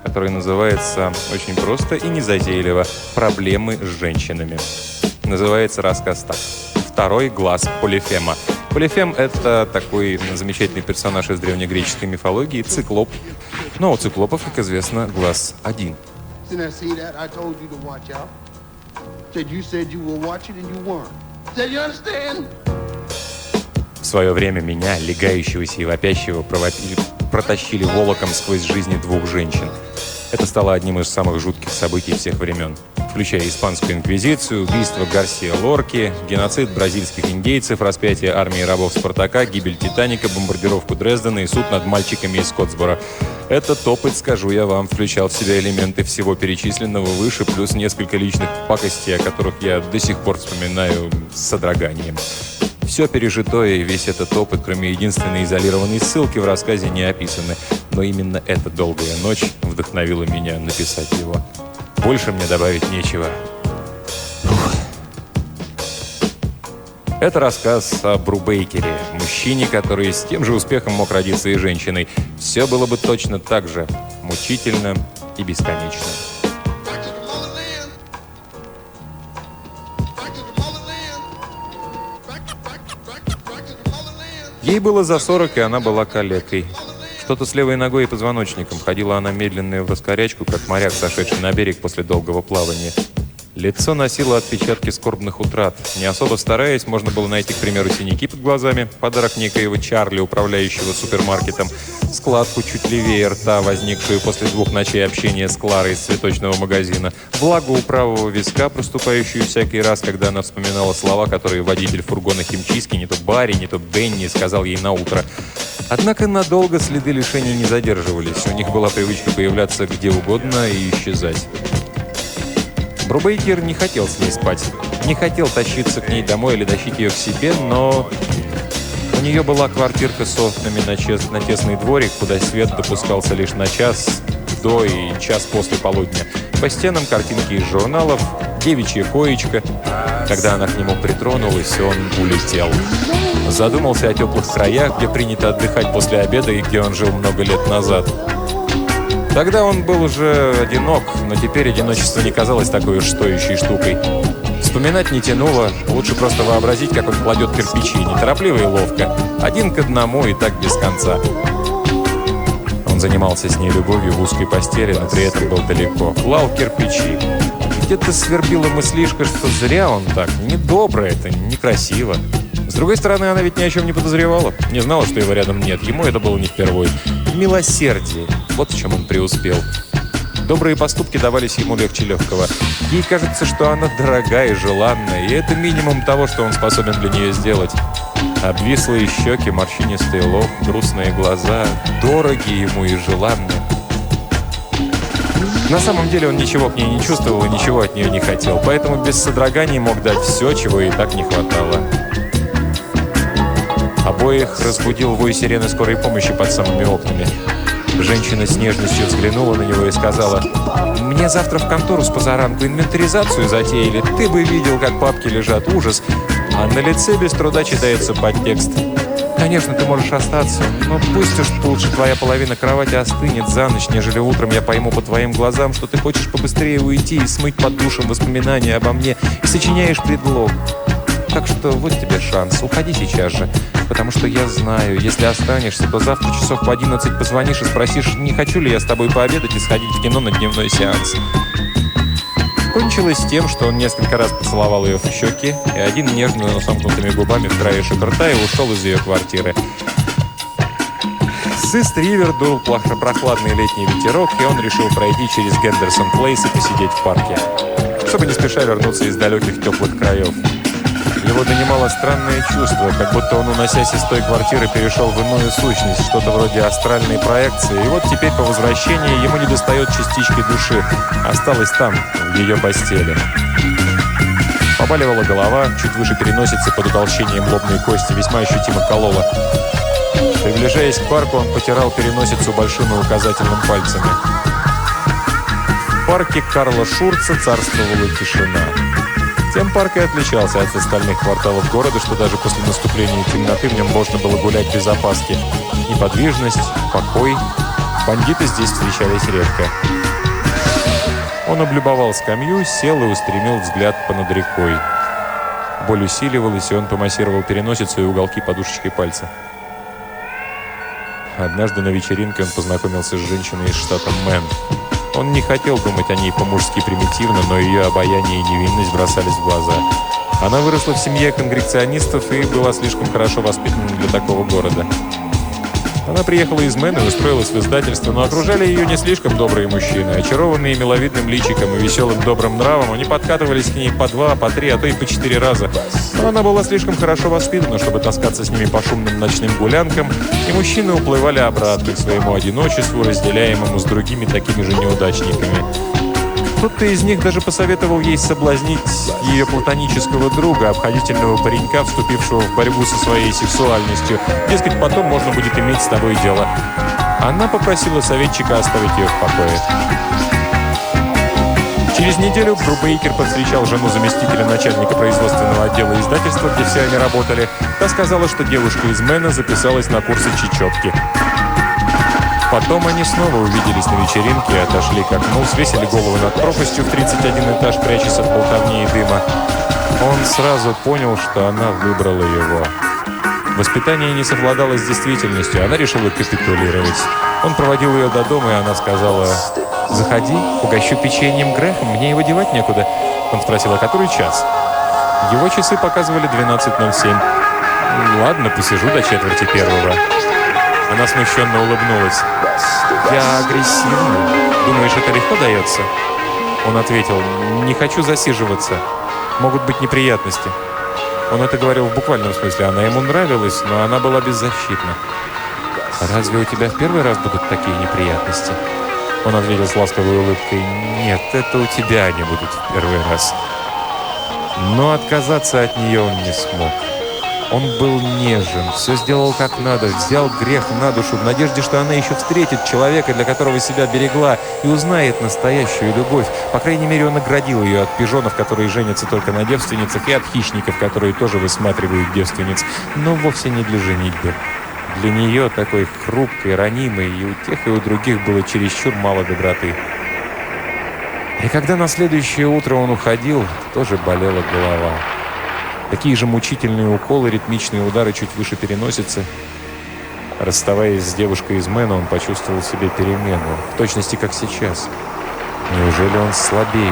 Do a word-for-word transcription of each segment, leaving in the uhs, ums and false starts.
который называется очень просто и незатейливо «Проблемы с женщинами». Называется рассказ так: «Второй глаз Полифема». Полифем — это такой замечательный персонаж из древнегреческой мифологии, циклоп. Но у циклопов, как известно, глаз один. В свое время меня, легающегося и вопящего, провопили, протащили волоком сквозь жизни двух женщин. Это стало одним из самых жутких событий всех времен, включая Испанскую инквизицию, убийство Гарсия Лорки, геноцид бразильских индейцев, распятие армии рабов Спартака, гибель Титаника, бомбардировку Дрездена и суд над мальчиками из Скоттсбора. Этот опыт, скажу я вам, включал в себя элементы всего перечисленного выше, плюс несколько личных пакостей, о которых я до сих пор вспоминаю с содроганием. Все пережитое и весь этот опыт, кроме единственной изолированной ссылки, в рассказе не описаны. Но именно эта долгая ночь вдохновила меня написать его. Больше мне добавить нечего. Фух. Это рассказ о Брубейкере, мужчине, который с тем же успехом мог родиться и женщиной. Все было бы точно так же мучительно и бесконечно. Ей было за сорок, и она была калекой. Что-то с левой ногой и позвоночником. Ходила она медленно в раскорячку, как моряк, сошедший на берег после долгого плавания. Лицо носило отпечатки скорбных утрат. Не особо стараясь, можно было найти, к примеру, синяки под глазами, подарок некоего Чарли, управляющего супермаркетом, складку чуть левее рта, возникшую после двух ночей общения с Кларой из цветочного магазина, влагу у правого виска, проступающую всякий раз, когда она вспоминала слова, которые водитель фургона химчистки, не то Барри, не то Бенни, сказал ей на утро. Однако надолго следы лишений не задерживались. У них была привычка появляться где угодно и исчезать. Брубейкер не хотел с ней спать, не хотел тащиться к ней домой или тащить ее к себе, но у нее была квартирка с окнами на, чес... на тесный дворик, куда свет допускался лишь на час до и час после полудня. По стенам картинки из журналов, девичья коечка. Когда она к нему притронулась, он улетел. Задумался о теплых краях, где принято отдыхать после обеда и где он жил много лет назад. Тогда он был уже одинок, но теперь одиночество не казалось такой уж стоящей штукой. Вспоминать не тянуло, лучше просто вообразить, как он кладет кирпичи, неторопливо и ловко, один к одному и так без конца. Он занимался с ней любовью в узкой постели, но при этом был далеко. Клал кирпичи. Где-то свербила мыслишка, что зря он так. Недобро это, некрасиво. С другой стороны, она ведь ни о чем не подозревала. Не знала, что его рядом нет. Ему это было не впервой. Милосердие. Вот в чем он преуспел. Добрые поступки давались ему легче легкого. Ей кажется, что она дорогая и желанная, и это минимум того, что он способен для нее сделать. Обвислые щеки, морщинистый лоб, грустные глаза, дорогие ему и желанные. На самом деле он ничего к ней не чувствовал и ничего от нее не хотел, поэтому без содроганий мог дать все, чего ей так не хватало. Обоих разбудил вой сирены скорой помощи под самыми окнами. Женщина с нежностью взглянула на него и сказала: «Мне завтра в контору с позаранку инвентаризацию затеяли. Ты бы видел, как папки лежат. Ужас!» А на лице без труда читается подтекст: «Конечно, ты можешь остаться, но пусть уж лучше твоя половина кровати остынет за ночь, нежели утром я пойму по твоим глазам, что ты хочешь побыстрее уйти и смыть под душем воспоминания обо мне и сочиняешь предлог. Так что вот тебе шанс. Уходи сейчас же. Потому что я знаю, если останешься, то завтра часов в одиннадцать позвонишь и спросишь, не хочу ли я с тобой пообедать и сходить в кино на дневной сеанс». Кончилось тем, что он несколько раз поцеловал ее в щеки, и один нежно, но сомкнутыми губами в краешек рта и ушел из ее квартиры. С Ист-Ривер дул прохладный летний ветерок, и он решил пройти через Гендерсон Плейс и посидеть в парке, чтобы не спеша вернуться из далеких теплых краев. Его донимало странное чувство, как будто он, уносясь из той квартиры, перешел в иную сущность, что-то вроде астральной проекции, и вот теперь по возвращении ему недостает частички души, осталась там, в ее постели. Побаливала голова, чуть выше переносицы под утолщением лобной кости, весьма ощутимо колола. Приближаясь к парку, он потирал переносицу большим и указательным пальцами. В парке Карла Шурца царствовала тишина. Тем парк и отличался от остальных кварталов города, что даже после наступления темноты в нем можно было гулять без опаски. Неподвижность, покой, Бандиты здесь встречались редко. Он облюбовал скамью, сел и устремил взгляд понад рекой. Боль усиливалась, и он помассировал переносицу и уголки подушечкой пальца. Однажды на вечеринке он познакомился с женщиной из штата Мэн. Он не хотел думать о ней по-мужски примитивно, но ее обаяние и невинность бросались в глаза. Она выросла в семье конгрегационистов и была слишком хорошо воспитана для такого города. Она приехала из Мэна и устроилась в издательство, но окружали ее не слишком добрые мужчины. Очарованные миловидным личиком и веселым добрым нравом, они подкатывались к ней по два, по три, а то и по четыре раза. Но она была слишком хорошо воспитана, чтобы таскаться с ними по шумным ночным гулянкам, и мужчины уплывали обратно к своему одиночеству, разделяемому с другими такими же неудачниками. Кто-то из них даже посоветовал ей соблазнить ее платонического друга, обходительного паренька, вступившего в борьбу со своей сексуальностью. Дескать, потом можно будет иметь с тобой дело. Она попросила советчика оставить ее в покое. Через неделю Брубейкер повстречал жену заместителя начальника производственного отдела издательства, где все они работали. Та сказала, что девушка из Мэна записалась на курсы чечетки. Потом они снова увиделись на вечеринке и отошли к окну, свесили головы над пропастью в тридцать один этаж, прячась от болтовни и дыма. Он сразу понял, что она выбрала его. Воспитание не совладало с действительностью, она решила капитулировать. Он проводил ее до дома, и она сказала: «Заходи, угощу печеньем Грехом, мне его девать некуда». Он спросил, а который час? Его часы показывали двенадцать ноль семь. «Ладно, посижу до четверти первого». Она смущенно улыбнулась. «Я агрессивный. Думаешь, это легко дается?» Он ответил: «Не хочу засиживаться. Могут быть неприятности». Он это говорил в буквальном смысле. Она ему нравилась, но она была беззащитна. «Разве у тебя в первый раз будут такие неприятности?» Он ответил с ласковой улыбкой: «Нет, это у тебя они будут в первый раз». Но отказаться от нее он не смог. Он был нежен, все сделал как надо, взял грех на душу в надежде, что она еще встретит человека, для которого себя берегла, и узнает настоящую любовь. По крайней мере, он наградил ее от пижонов, которые женятся только на девственницах, и от хищников, которые тоже высматривают девственниц, но вовсе не для женитьбы. Для нее, такой хрупкой, ранимой, и у тех, и у других было чересчур мало доброты. И когда на следующее утро он уходил, тоже болела голова. Такие же мучительные уколы, ритмичные удары чуть выше переносицы. Расставаясь с девушкой из Мэна, он почувствовал в себе перемену, в точности как сейчас. Неужели он слабеет?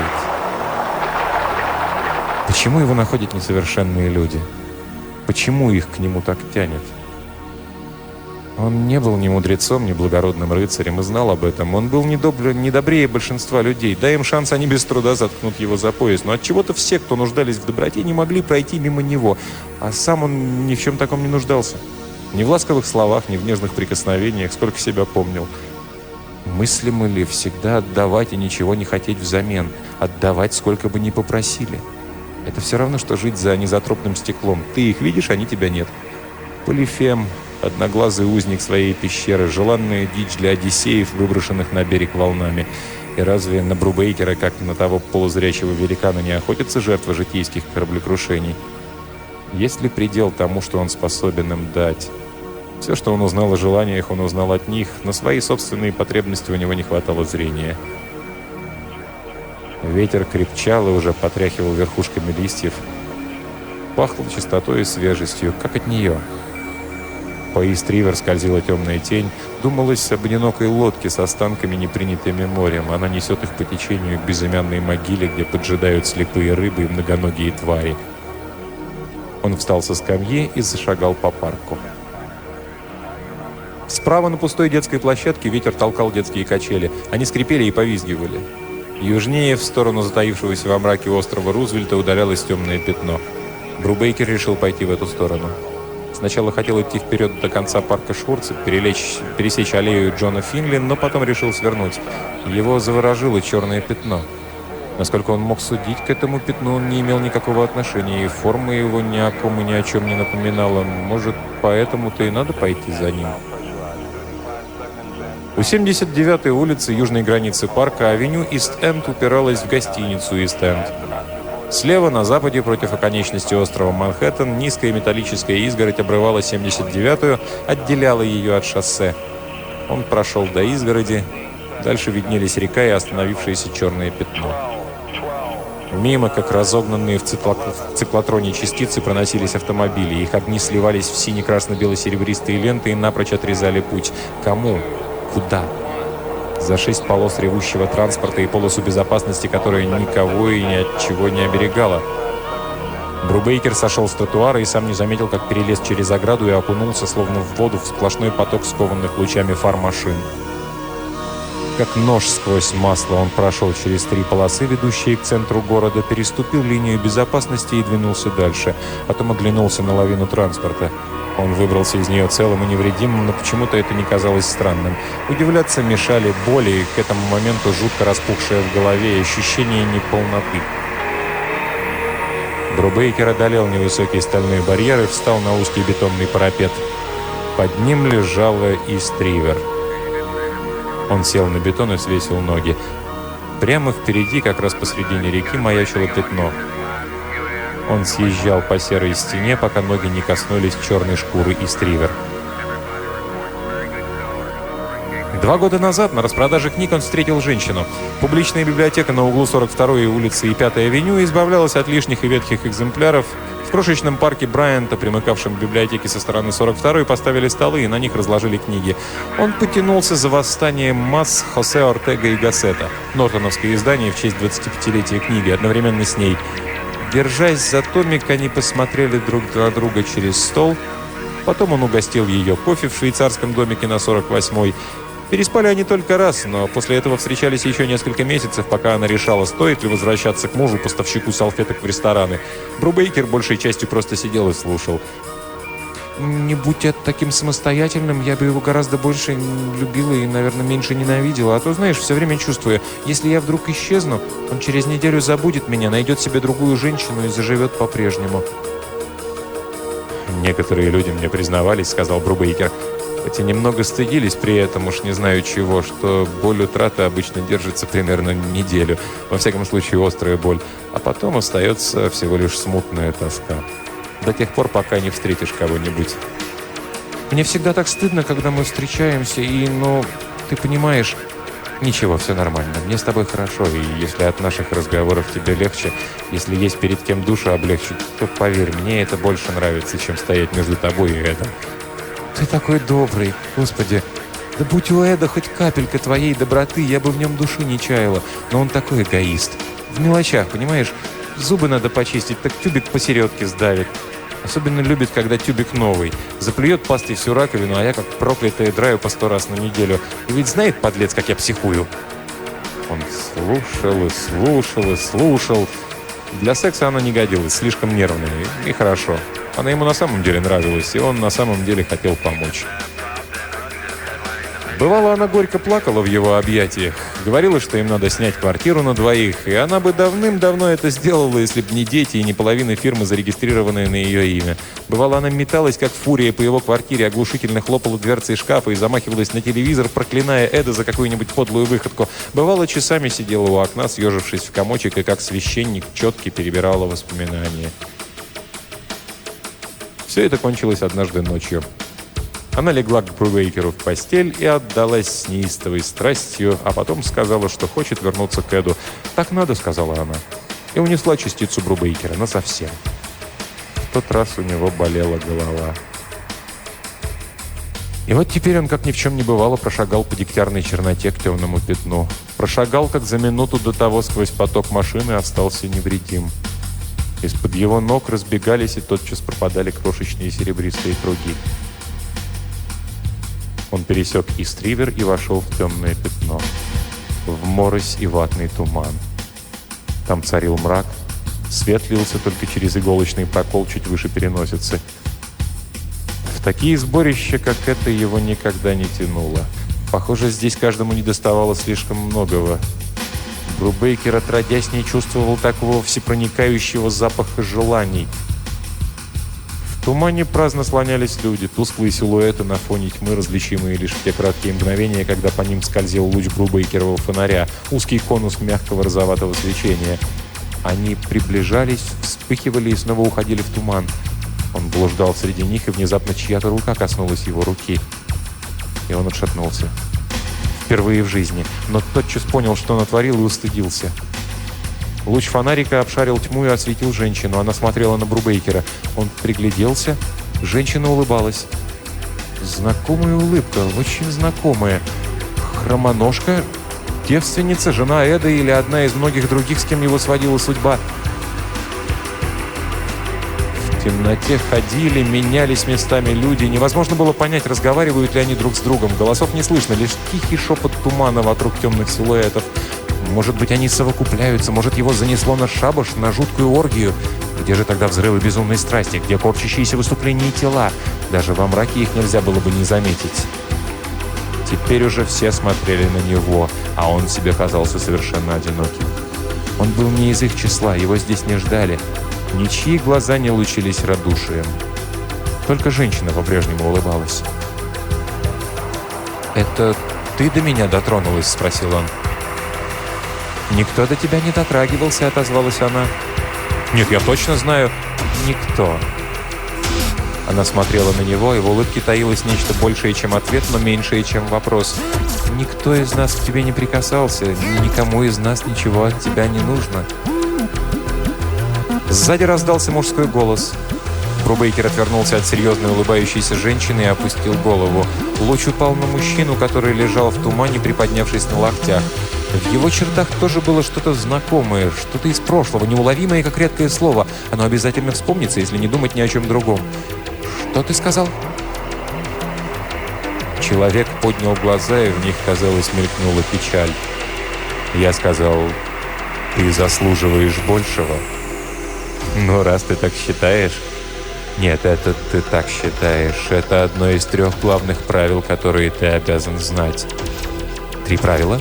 Почему его находят несовершенные люди? Почему их к нему так тянет? Он не был ни мудрецом, ни благородным рыцарем и знал об этом. Он был не, добр... не добрее большинства людей. Дай им шанс, они без труда заткнут его за пояс. Но отчего-то все, кто нуждались в доброте, не могли пройти мимо него. А сам он ни в чем таком не нуждался. Ни в ласковых словах, ни в нежных прикосновениях, сколько себя помнил. Мыслимо ли всегда отдавать и ничего не хотеть взамен? Отдавать, сколько бы ни попросили. Это все равно, что жить за незатропным стеклом. Ты их видишь, они тебя нет. Полифем, одноглазый узник своей пещеры, желанная дичь для одиссеев, выброшенных на берег волнами. И разве на Брубейкера, как на того полузрячего великана, не охотятся жертвы житейских кораблекрушений? Есть ли предел тому, что он способен им дать? Все, что он узнал о желаниях, он узнал от них. На свои собственные потребности у него не хватало зрения. Ветер крепчал и уже потряхивал верхушками листьев. Пахло чистотой и свежестью, как от нее. По Ист-Ривер скользила темная тень. Думалось об одинокой лодке с останками, не принятыми морем. Она несет их по течению к безымянной могиле, где поджидают слепые рыбы и многоногие твари. Он встал со скамьи и зашагал по парку. Справа на пустой детской площадке ветер толкал детские качели. Они скрипели и повизгивали. Южнее, в сторону затаившегося во мраке острова Рузвельта, удалялось темное пятно. Брубейкер решил пойти в эту сторону. Сначала хотел идти вперед до конца парка Швурца, перелечь, пересечь аллею Джона Финли, но потом решил свернуть. Его заворожило черное пятно. Насколько он мог судить, к этому пятну он не имел никакого отношения, и форма его ни о ком и ни о чем не напоминала. Может, поэтому-то и надо пойти за ним. У семьдесят девятой улицы южной границы парка авеню Ист-Энд упиралась в гостиницу Ист-Энд. Слева, на западе, против оконечности острова Манхэттен, низкая металлическая изгородь обрывала семьдесят девятую, отделяла ее от шоссе. Он прошел до изгороди. Дальше виднелись река и остановившееся черное пятно. Мимо, как разогнанные в циклотроне частицы, проносились автомобили. Их огни сливались в сине-красно-бело-серебристые ленты и напрочь отрезали путь. Кому? Куда? За шесть полос ревущего транспорта и полосу безопасности, которая никого и ни от чего не оберегала. Брубейкер сошел с тротуара и сам не заметил, как перелез через ограду и окунулся, словно в воду, в сплошной поток скованных лучами фар машин. Как нож сквозь масло он прошел через три полосы, ведущие к центру города, переступил линию безопасности и двинулся дальше. Потом оглянулся на лавину транспорта. Он выбрался из нее целым и невредимым, но почему-то это не казалось странным. Удивляться мешали боли и к этому моменту жутко распухшее в голове ощущение неполноты. Брубейкер одолел невысокие стальные барьеры и встал на узкий бетонный парапет. Под ним лежала Истривер. Он сел на бетон и свесил ноги. Прямо впереди, как раз посредине реки, маячило пятно. Он съезжал по серой стене, пока ноги не коснулись черной шкуры Истривер. Два года назад на распродаже книг он встретил женщину. Публичная библиотека на углу сорок второй улицы и пятой авеню избавлялась от лишних и ветхих экземпляров. В крошечном парке Брайанта, примыкавшем к библиотеке со стороны сорок второй, поставили столы и на них разложили книги. Он потянулся за восстанием масс Хосе Ортега и Гассета, нортоновское издание в честь двадцатипятилетия книги, одновременно с ней. Держась за томик, они посмотрели друг на друга через стол. Потом он угостил ее кофе в швейцарском домике на сорок восьмой. Переспали они только раз, но после этого встречались еще несколько месяцев, пока она решала, стоит ли возвращаться к мужу, поставщику салфеток в рестораны. Брубейкер большей частью просто сидел и слушал. «Не будь я таким самостоятельным, я бы его гораздо больше любила и, наверное, меньше ненавидела. А то, знаешь, все время чувствую, если я вдруг исчезну, он через неделю забудет меня, найдет себе другую женщину и заживет по-прежнему». «Некоторые люди мне признавались, — сказал Брубейкер, — хотя немного стыдились при этом, уж не знаю чего, что боль утраты обычно держится примерно неделю, во всяком случае острая боль, а потом остается всего лишь смутная тоска. До тех пор, пока не встретишь кого-нибудь. Мне всегда так стыдно, когда мы встречаемся, и, ну, ты понимаешь, ничего, все нормально, мне с тобой хорошо, и если от наших разговоров тебе легче, если есть перед кем душу облегчить, то, поверь, мне это больше нравится, чем стоять между тобой и Эдом. Ты такой добрый, Господи. Да будь у Эда хоть капелька твоей доброты, я бы в нем души не чаяла. Но он такой эгоист. В мелочах, понимаешь? Зубы надо почистить, так тюбик посередке сдавит. Особенно любит, когда тюбик новый. Заплюет пастой всю раковину, а я как проклятая драю по сто раз на неделю. И ведь знает, подлец, как я психую. Он слушал и слушал и слушал. Для секса она не годилась, слишком нервная. И хорошо. Она ему на самом деле нравилась, и он на самом деле хотел помочь. Бывало, она горько плакала в его объятиях, говорила, что им надо снять квартиру на двоих, и она бы давным-давно это сделала, если бы не дети и не половина фирмы, зарегистрированная на ее имя. Бывало, она металась, как фурия, по его квартире, оглушительно хлопала дверцей шкафа и замахивалась на телевизор, проклиная Эда за какую-нибудь подлую выходку. Бывало, часами сидела у окна, съежившись в комочек, и как священник четко перебирала воспоминания. Все это кончилось однажды ночью. Она легла к Брубейкеру в постель и отдалась с неистовой страстью, а потом сказала, что хочет вернуться к Эду. «Так надо», — сказала она, и унесла частицу Брубейкера насовсем. В тот раз у него болела голова. И вот теперь он, как ни в чем не бывало, прошагал по дегтярной черноте к темному пятну. Прошагал, как за минуту до того, сквозь поток машины, остался невредим. Из-под его ног разбегались и тотчас пропадали крошечные серебристые круги. Он пересек Истривер и вошел в темное пятно, в морось и ватный туман. Там царил мрак, свет лился только через иголочный прокол чуть выше переносицы. В такие сборища, как это, его никогда не тянуло. Похоже, здесь каждому недоставало слишком многого. Брубейкер, отродясь, не чувствовал такого всепроникающего запаха желаний. В тумане праздно слонялись люди, тусклые силуэты на фоне тьмы, различимые лишь в те краткие мгновения, когда по ним скользил луч Брубейкерового фонаря, узкий конус мягкого розоватого свечения. Они приближались, вспыхивали и снова уходили в туман. Он блуждал среди них, и внезапно чья-то рука коснулась его руки. И он отшатнулся. Впервые в жизни. Но тотчас понял, что натворил, и устыдился. Луч фонарика обшарил тьму и осветил женщину. Она смотрела на Брубейкера. Он пригляделся. Женщина улыбалась. Знакомая улыбка, очень знакомая. Хромоножка, девственница, жена Эда или одна из многих других, с кем его сводила судьба. В темноте ходили, менялись местами люди. Невозможно было понять, разговаривают ли они друг с другом. Голосов не слышно, лишь тихий шепот тумана вокруг темных силуэтов. Может быть, они совокупляются, может, его занесло на шабаш, на жуткую оргию. Где же тогда взрывы безумной страсти? Где корчащиеся выступления и тела? Даже во мраке их нельзя было бы не заметить. Теперь уже все смотрели на него, а он себе казался совершенно одиноким. Он был не из их числа, его здесь не ждали. Ничьи глаза не лучились радушием. Только женщина по-прежнему улыбалась. «Это ты до меня дотронулась?» — спросил он. «Никто до тебя не дотрагивался», — отозвалась она. «Нет, я точно знаю, никто». Она смотрела на него, и в улыбке таилось нечто большее, чем ответ, но меньшее, чем вопрос. «Никто из нас к тебе не прикасался, никому из нас ничего от тебя не нужно». Сзади раздался мужской голос. Брубейкер отвернулся от серьезной улыбающейся женщины и опустил голову. Луч упал на мужчину, который лежал в тумане, приподнявшись на локтях. В его чертах тоже было что-то знакомое, что-то из прошлого, неуловимое, как редкое слово. Оно обязательно вспомнится, если не думать ни о чем другом. «Что ты сказал?» Человек поднял глаза, и в них, казалось, мелькнула печаль. Я сказал: «Ты заслуживаешь большего». «Ну, раз ты так считаешь...» «Нет, это ты так считаешь. Это одно из трех главных правил, которые ты обязан знать». «Три правила?»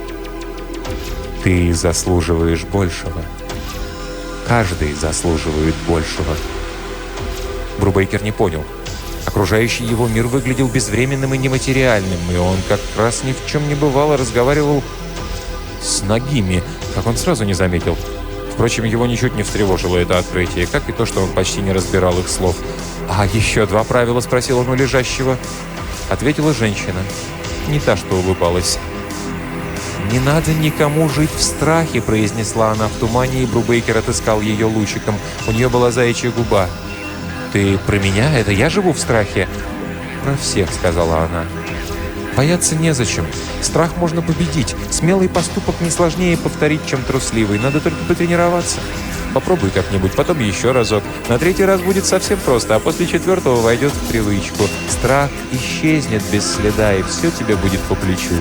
«Ты заслуживаешь большего. Каждый заслуживает большего». Брубейкер не понял. Окружающий его мир выглядел безвременным и нематериальным, и он как раз ни в чем не бывало разговаривал с Нагими, как он сразу не заметил. Впрочем, его ничуть не встревожило это открытие, как и то, что он почти не разбирал их слов. «А еще два правила?» — спросил он у лежащего. Ответила женщина. Не та, что улыбалась. «Не надо никому жить в страхе», — произнесла она в тумане, и Брубейкер отыскал ее лучиком. У нее была заячья губа. «Ты про меня? Это я живу в страхе?» «Про всех», — сказала она. «Бояться незачем. Страх можно победить. Смелый поступок не сложнее повторить, чем трусливый. Надо только потренироваться. Попробуй как-нибудь, потом еще разок. На третий раз будет совсем просто, а после четвертого войдет в привычку. Страх исчезнет без следа, и все тебе будет по плечу».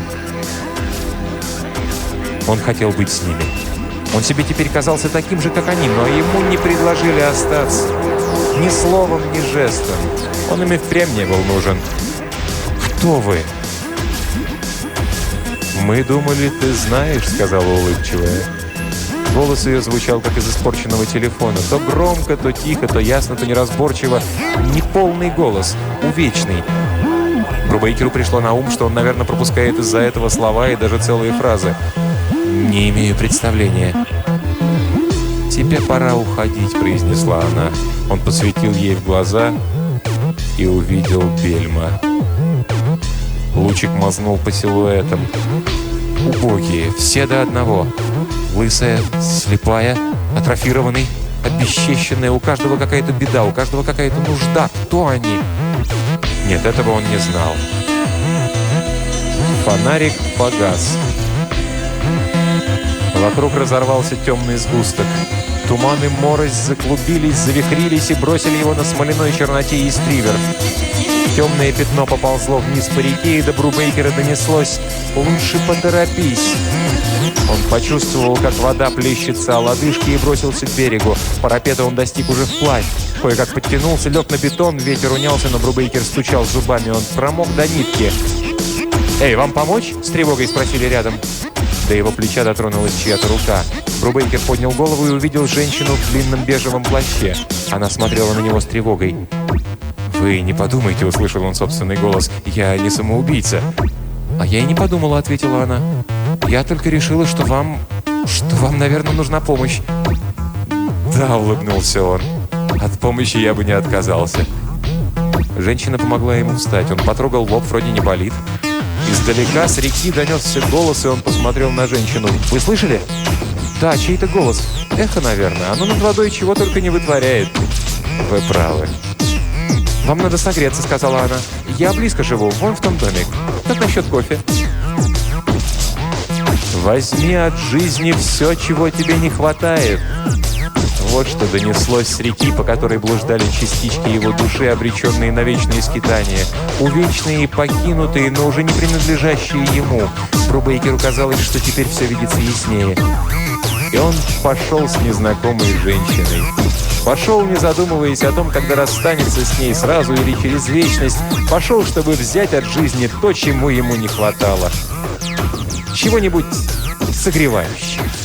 Он хотел быть с ними. Он себе теперь казался таким же, как они, но ему не предложили остаться. Ни словом, ни жестом. Он им и впрямь не был нужен. «Кто вы?» «Мы думали, ты знаешь», — сказала улыбчивая. Голос ее звучал, как из испорченного телефона. То громко, то тихо, то ясно, то неразборчиво. Неполный голос, увечный. Брубейкеру пришло на ум, что он, наверное, пропускает из-за этого слова и даже целые фразы. «Не имею представления». «Тебе пора уходить», — произнесла она. Он посветил ей в глаза и увидел Бельма. Лучик мазнул по силуэтам. Убогие, все до одного. Лысая, слепая, атрофированный, обесчещенная. У каждого какая-то беда, у каждого какая-то нужда. Кто они? Нет, этого он не знал. Фонарик погас. Вокруг разорвался темный сгусток. Туман и морось заклубились, завихрились и бросили его на смоляной черноте и стривер. Темное пятно поползло вниз по реке, и до Брубейкера донеслось: «Лучше поторопись». Он почувствовал, как вода плещется о лодыжки, и бросился к берегу. Парапета он достиг уже вплавь. Кое-как подтянулся, лег на бетон, ветер унялся, но Брубейкер стучал зубами, он промок до нитки. «Эй, вам помочь?» — с тревогой спросили рядом. До его плеча дотронулась чья-то рука. Брубейкер поднял голову и увидел женщину в длинном бежевом плаще. Она смотрела на него с тревогой. «Вы не подумайте», — услышал он собственный голос, — «я не самоубийца». «А я и не подумала», — ответила она. «Я только решила, что вам... что вам, наверное, нужна помощь». «Да», — улыбнулся он, — «от помощи я бы не отказался». Женщина помогла ему встать. Он потрогал лоб, вроде не болит. Издалека с реки донесся голос, и он посмотрел на женщину. «Вы слышали?» «Да, чей-то голос. Эхо, наверное. Оно над водой чего только не вытворяет». «Вы правы». «Вам надо согреться», — сказала она. «Я близко живу, вон в том доме. Как насчет кофе?» «Возьми от жизни все, чего тебе не хватает». Вот что донеслось с реки, по которой блуждали частички его души, обреченные на вечные скитания. Увечные и покинутые, но уже не принадлежащие ему. Брубейкеру казалось, что теперь все видится яснее. И он пошел с незнакомой женщиной. Пошел, не задумываясь о том, когда расстанется с ней сразу или через вечность. Пошел, чтобы взять от жизни то, чему ему не хватало. Чего-нибудь согревающего.